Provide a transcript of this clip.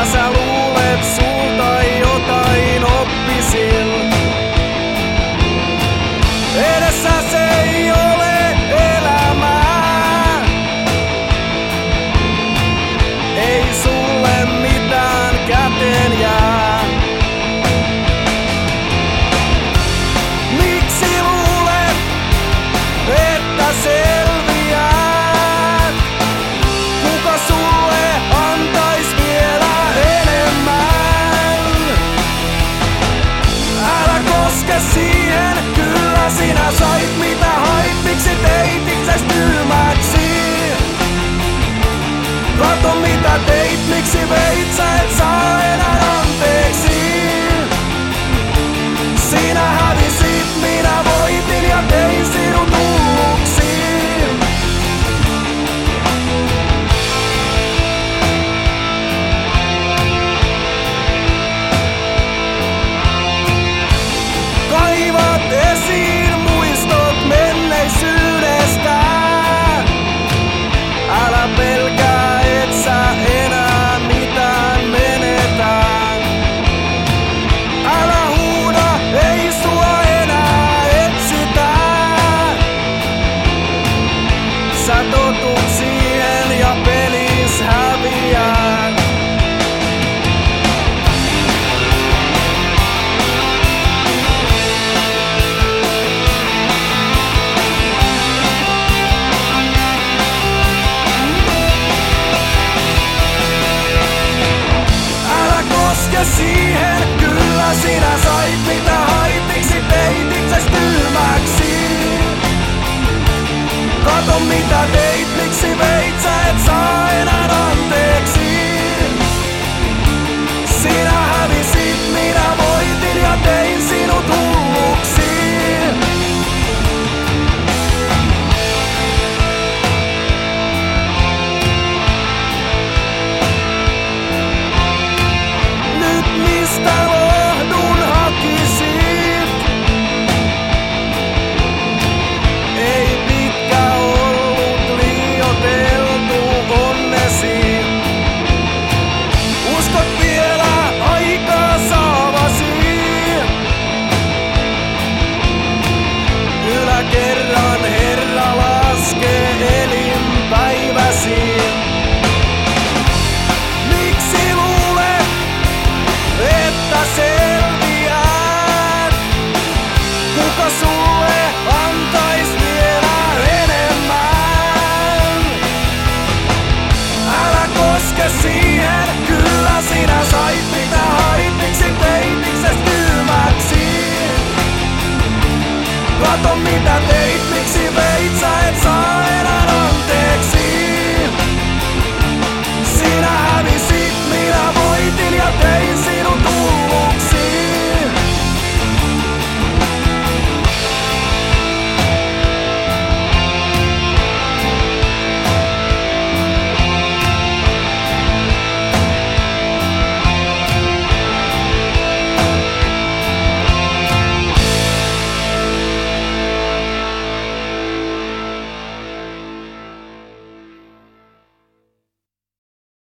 mitä sä luulet sulta jotain oppisin. Edessä se ei ole elämää, ei sulle mitään käteen jää. Miksi luulet, että selviät? Kuka sulle antais vielä enemmän? Älä koske siihen, kyllä sinä sait mitä hait. Miksi teit itses tyhmäksi? Kato mitä teit, miksi veit, sä et saa enää anteeksi. Sinä hävisit, minä voitin ja tein sinut hulluksi. Kaivat esiin muistot menneisyydestä. Älä pelkää, et sä enää mitään menetä. Älä huuda, ei sua enää etsitä. Sä totut siihen ja pelis häviää. Siihen, kyllä sinä sait mitä hait, miksi teit itses tyhmäksi. Kato mitä teit, miksi veit, sä et saa enää anteeksi.